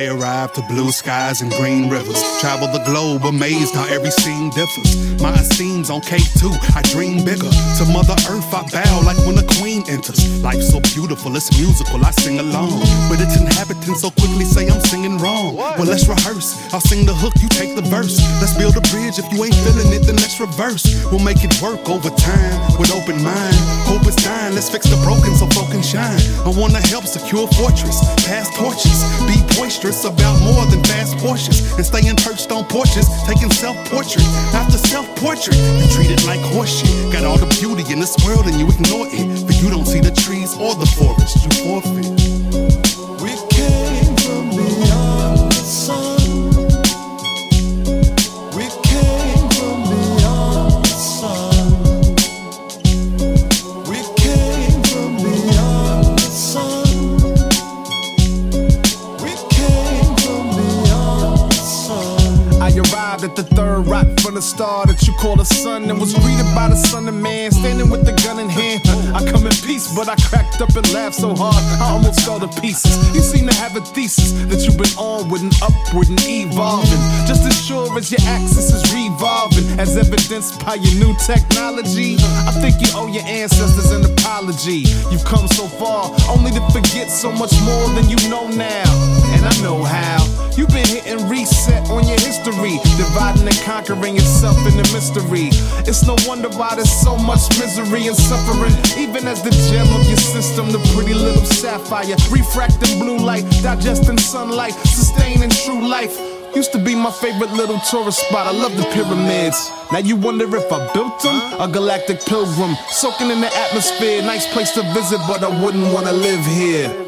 I arrived to blue skies and green rivers. Travel the globe, amazed how every scene differs. My esteem's on K2, I dream bigger. To Mother Earth I bow like when a queen enters. Life's so beautiful, it's musical, I sing along. But its inhabitants so quickly say I'm singing wrong. Well, let's rehearse. I'll sing the hook, you take the verse. Let's build a bridge, if you ain't feeling it, then let's reverse. We'll make it work over time, with open mind. Hope is dying, let's fix the broken so folk can shine. I wanna help secure fortress, pass torches. Be boisterous about more than fast Porsches. And staying perched on porches, taking self-portrait after self-portrait. You treat it like horseshit. Got all the beauty in this world and you ignore it. But you don't see the trees or the forest, you forfeit. We came from beyond the sun. We came from beyond the sun. We came from beyond the sun. We came from beyond the sun. I arrived at the third rock from the star that you call the sun, and was greeted by the son of man standing with the gun in hand. I come in peace, but I cracked up and laughed so hard I almost fell to pieces. You seem to have a thesis that you've been onward and upward and evolving, just as sure as your axis is revolving, as evidenced by your new technology. I think you owe your ancestors an apology. You've come so far, only to forget so much more than you know now. And I know how. You've been hitting reset on your history, dividing and conquering yourself in the mystery. It's no wonder why there's so much misery and suffering, even as the gem of your system, the pretty little sapphire, refracting blue light, digesting sunlight, sustaining true life. Used to be my favorite little tourist spot. I love the pyramids. Now you wonder if I built them? A galactic pilgrim, soaking in the atmosphere. Nice place to visit, but I wouldn't wanna live here.